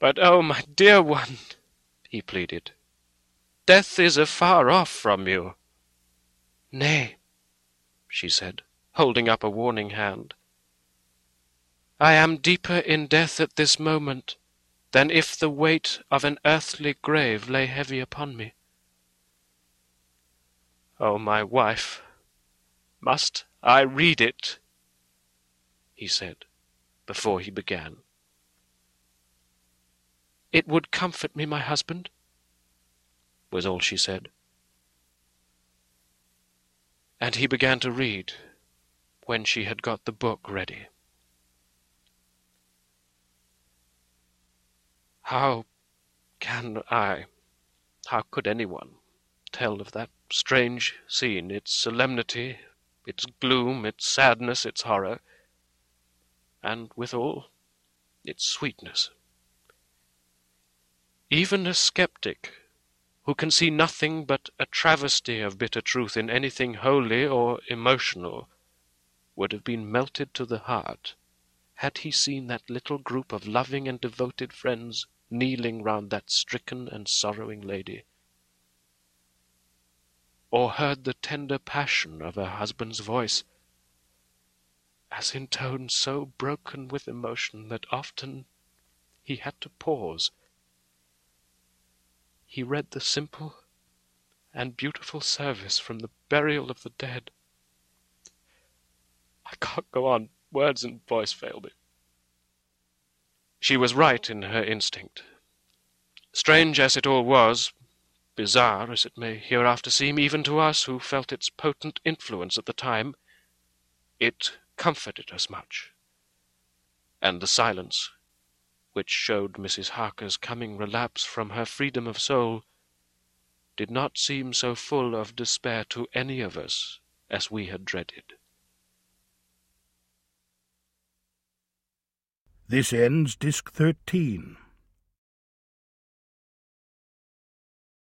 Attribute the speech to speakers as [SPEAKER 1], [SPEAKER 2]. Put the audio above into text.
[SPEAKER 1] "But oh, my dear one," he pleaded, "death is afar off from you." "Nay," she said, holding up a warning hand. "I am deeper in death at this moment than if the weight of an earthly grave lay heavy upon me." "Oh, my wife, must I read it?" he said, before he began. "It would comfort me, my husband," was all she said. And he began to read when she had got the book ready. How could anyone tell of that strange scene, its solemnity, its gloom, its sadness, its horror, and withal its sweetness? Even a skeptic, who can see nothing but a travesty of bitter truth in anything holy or emotional, would have been melted to the heart had he seen that little group of loving and devoted friends kneeling round that stricken and sorrowing lady, or heard the tender passion of her husband's voice, as in tones so broken with emotion that often he had to pause. He read the simple and beautiful service from the burial of the dead. I can't go on. Words and voice fail me. She was right in her instinct. Strange as it all was, bizarre as it may hereafter seem even to us who felt its potent influence at the time, it comforted us much. And the silence, which showed Mrs. Harker's coming relapse from her freedom of soul, did not seem so full of despair to any of us as we had dreaded.
[SPEAKER 2] This ends Disc 13.